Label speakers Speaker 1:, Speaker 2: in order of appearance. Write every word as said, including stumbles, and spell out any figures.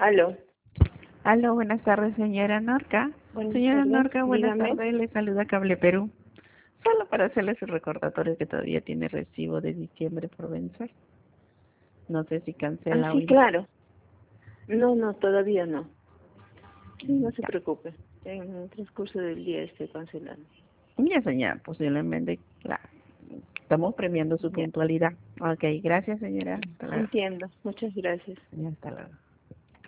Speaker 1: Aló.
Speaker 2: Aló, buenas tardes, señora Norca.
Speaker 1: Buenas
Speaker 2: Señora
Speaker 1: tardes,
Speaker 2: Norca, buenas
Speaker 1: dígame.
Speaker 2: tardes, le saluda Cable Perú. Solo para hacerle su recordatorio que todavía tiene recibo de diciembre por vencer. No sé si
Speaker 1: Ah,
Speaker 2: cancela
Speaker 1: sí,
Speaker 2: hoy día.
Speaker 1: claro. No, no, todavía no. Sí, no se
Speaker 2: Ya.
Speaker 1: preocupe. En el transcurso del día estoy cancelando.
Speaker 2: Ya, señora, posiblemente, claro. Estamos premiando su
Speaker 1: Ya.
Speaker 2: puntualidad. Ok, gracias, señora. Hasta luego.
Speaker 1: Entiendo. Muchas gracias.
Speaker 2: Ya, hasta luego.